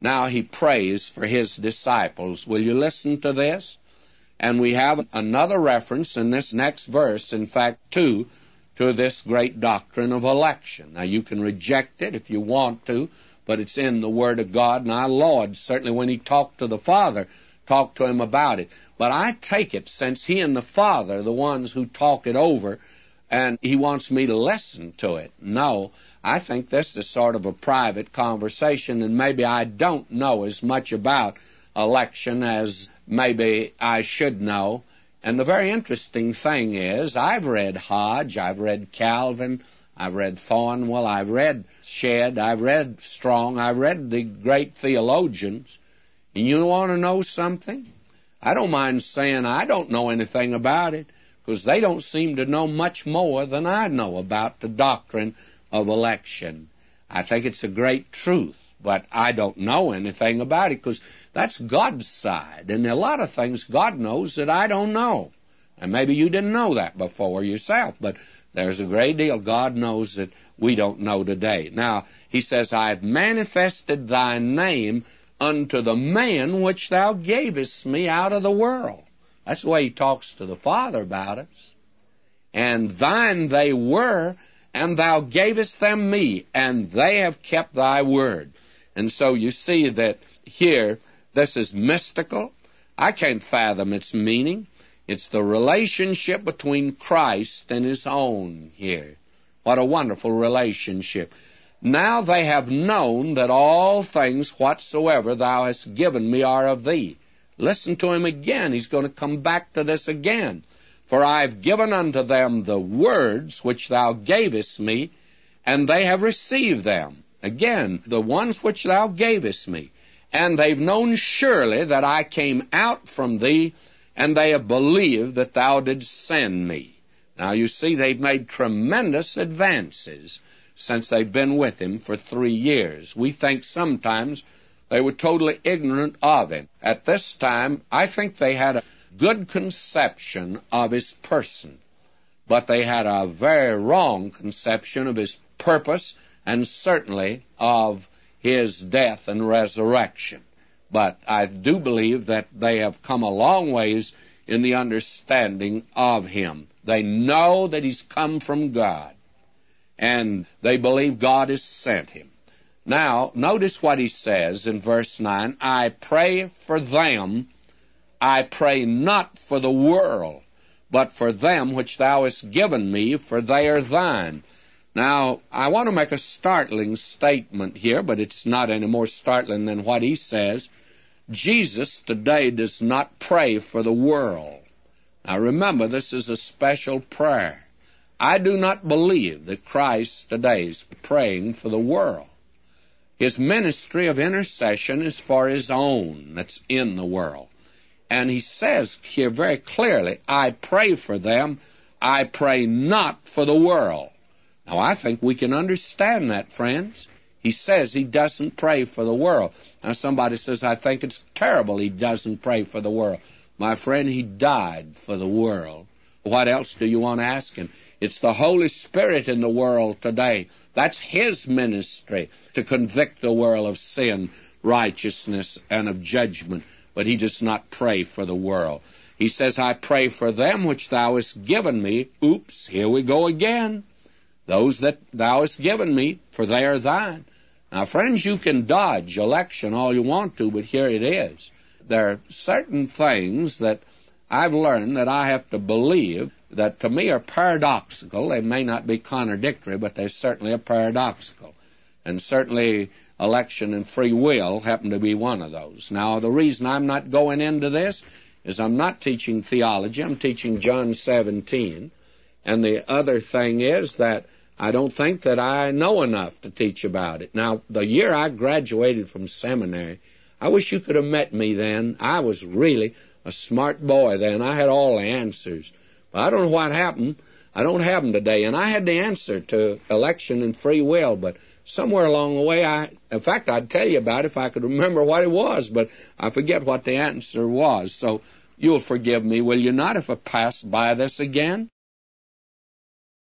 Now he prays for his disciples. Will you listen to this? And we have another reference in this next verse, in fact, two, to this great doctrine of election. Now, you can reject it if you want to, but it's in the Word of God, and our Lord, certainly when he talked to the Father, talked to him about it. But I take it, since he and the Father are the ones who talk it over, and he wants me to listen to it. No, I think this is sort of a private conversation, and maybe I don't know as much about election as maybe I should know. And the very interesting thing is, I've read Hodge, I've read Calvin, I've read Thornwell, I've read Shedd, I've read Strong, I've read the great theologians. And you want to know something? I don't mind saying I don't know anything about it, because they don't seem to know much more than I know about the doctrine of election. I think it's a great truth, but I don't know anything about it, because that's God's side, and there are a lot of things God knows that I don't know. And maybe you didn't know that before yourself, but there's a great deal God knows that we don't know today. Now, he says, I have manifested thy name unto the man which thou gavest me out of the world. That's the way he talks to the Father about us. And thine they were, and thou gavest them me, and they have kept thy word. And so you see that here, this is mystical. I can't fathom its meaning. It's the relationship between Christ and his own here. What a wonderful relationship. Now they have known that all things whatsoever thou hast given me are of thee. Listen to him again. He's going to come back to this again. For I have given unto them the words which thou gavest me, and they have received them. Again, the ones which thou gavest me. And they've known surely that I came out from thee, and they have believed that thou didst send me. Now, you see, they've made tremendous advances since they've been with him for 3 years. We think sometimes they were totally ignorant of him. At this time, I think they had a good conception of his person, but they had a very wrong conception of his purpose and certainly of his death and resurrection. But I do believe that they have come a long ways in the understanding of him. They know that he's come from God, and they believe God has sent him. Now, notice what he says in verse 9, I pray for them, I pray not for the world, but for them which thou hast given me, for they are thine. Now, I want to make a startling statement here, but it's not any more startling than what he says. Jesus today does not pray for the world. Now, remember, this is a special prayer. I do not believe that Christ today is praying for the world. His ministry of intercession is for his own that's in the world. And he says here very clearly, I pray for them, I pray not for the world. Now, I think we can understand that, friends. He says he doesn't pray for the world. Now, somebody says, I think it's terrible he doesn't pray for the world. My friend, he died for the world. What else do you want to ask him? It's the Holy Spirit in the world today. That's his ministry, to convict the world of sin, righteousness, and of judgment. But he does not pray for the world. He says, I pray for them which thou hast given me. Oops, here we go again. Those that thou hast given me, for they are thine. Now, friends, you can dodge election all you want to, but here it is. There are certain things that I've learned that I have to believe that to me are paradoxical. They may not be contradictory, but they certainly are paradoxical. And certainly election and free will happen to be one of those. Now, the reason I'm not going into this is I'm not teaching theology. I'm teaching John 17. And the other thing is that I don't think that I know enough to teach about it. Now, the year I graduated from seminary, I wish you could have met me then. I was really a smart boy then. I had all the answers. But I don't know what happened. I don't have them today. And I had the answer to election and free will, but somewhere along the way, in fact, I'd tell you about it if I could remember what it was, but I forget what the answer was. So you'll forgive me, will you not, if I pass by this again?